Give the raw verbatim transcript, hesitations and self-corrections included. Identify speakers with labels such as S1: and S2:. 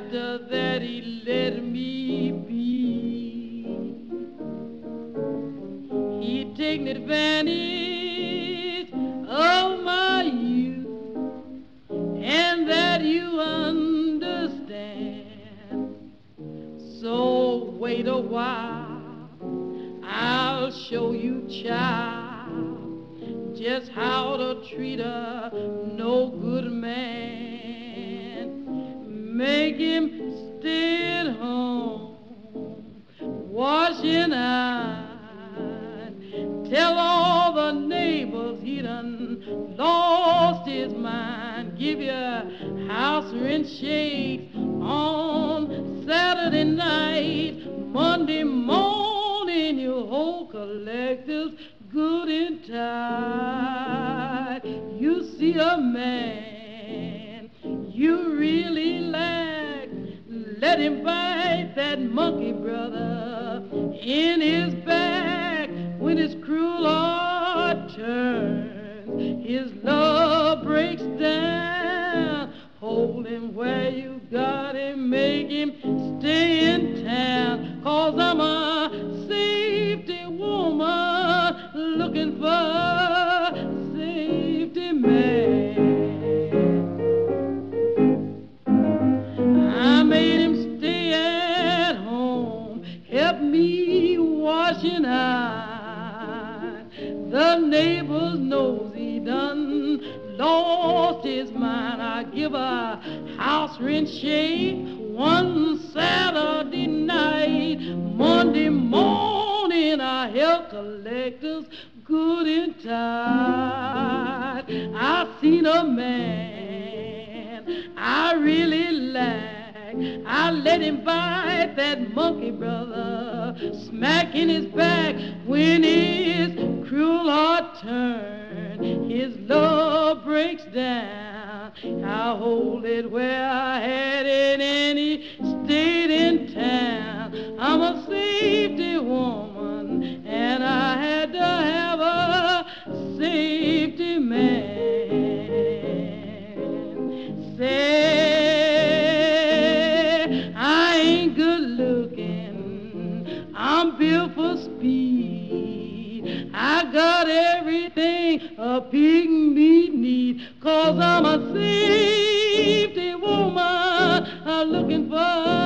S1: after that he let me be. He taken advantage of my youth, and that you understand. So wait a while, I'll show you, child, just how to treat a no good man. Make him stay at home, wash and iron. Tell all the neighbors he done lost his mind. Give you house rent shakes on Saturday night. Monday morning you'll hold collectors good and tight. You see a man you really like, let him bite that monkey, brother, in his back. When his cruel heart turns, his love breaks down. Hold him where you got him, make him stay in town. Cause I'm a safety woman looking for a safety man. I made him stay at home, help me washing iron. The neighbors knows he done lost his mind. I give a house rent shake one Saturday night. Monday morning I help collectors good and tight. I seen a man I really like. I let him bite that monkey, brother, smack in his back. When his cruel heart turned, his love breaks down. I hold it where I had it and he stayed in town. I'm a safety woman and I had to have a safety man. Say I'm built for speed. I got everything a pig meat need. Cause I'm a safety woman, I'm looking for